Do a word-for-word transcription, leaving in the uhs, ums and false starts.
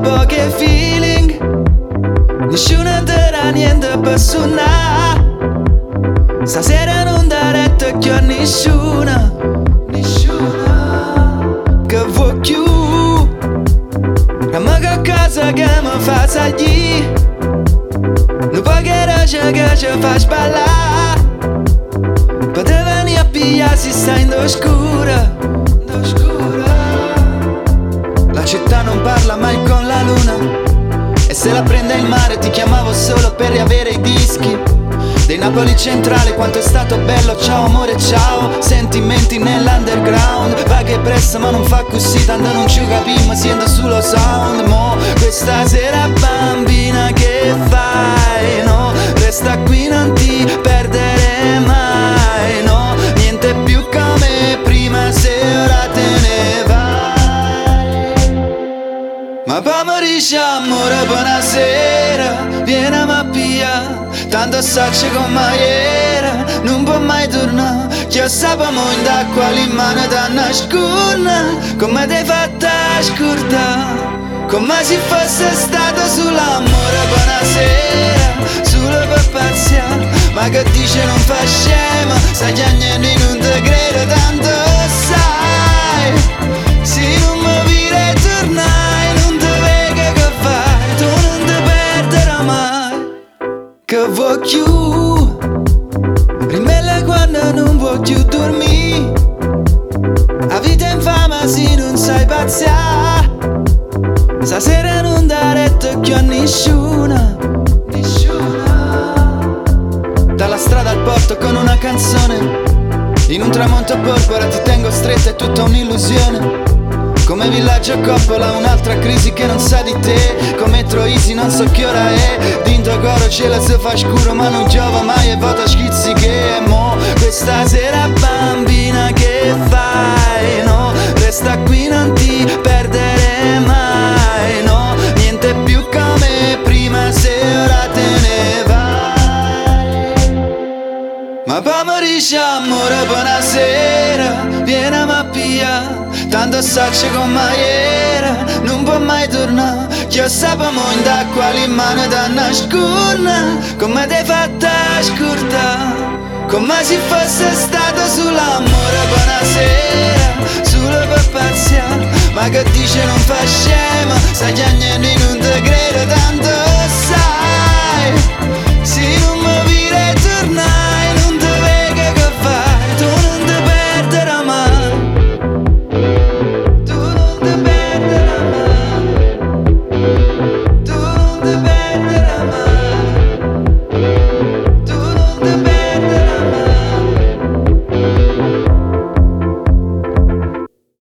poche feeling, nessuna terra niente per suonare. Stasera non dà retta che a nessuna, nessuna che vuoi più. Ma che cosa che mi fa salire, non puoi che ragione che ci fa sballare. Potevi venire a pigliare se stai in oscura, oscura. La città non parla mai con la luna, e se la prende il mare ti chiamavo solo per riavere i dischi dei Napoli Centrale. Quanto è stato bello, ciao amore ciao. Sentimenti nell'underground, va che presto ma non fa così, tanto non ci capiamo, sento solo sound. Mo questa sera bambina che fai? No, resta qui non ti perdere mai. No, niente più come prima se ora te ne vai. Ma pomeriggio amore buonasera, vieni a mappia, tanto sacce con maiera, non può mai tornare. Che sapamo in d'acqua l'imane da nascurna, come ti fatta scurtare, come se fosse stato sull'amore. Buonasera, solo per pazziare, ma che dice non fa scema, sai che niente non te credo, tanto sai, se non mi vire tornai, non te vega che fai, tu non te perderai mai. Che vuoi più, rimella quando non vuoi più dormire. La vita è infame se non sai pazziare. Stasera non dà retta più a nessuna, nessuna. Dalla strada al porto con una canzone, in un tramonto a porpora ti tengo stretta, è tutta un'illusione. Come villaggio coppola, un'altra crisi che non sa di te. Come Troisi non so che ora è, dinto coro cielo si fa scuro ma non giova mai e vota schizzi che mo. Questa sera bambina che fai? No, resta qui non ti perdere mai. No, niente più come prima se ora te ne vai. Ma pomeriggio amore buonasera, vieni a mappia, tanto sacce con maiera, non può mai tornare. Che sapamo in d'acqua l'imane da nascurna, come ti fatta scurtare, come se fosse stato sull'amore. Buonasera, solo per pazziare, ma che dice non fa scema, sai che niente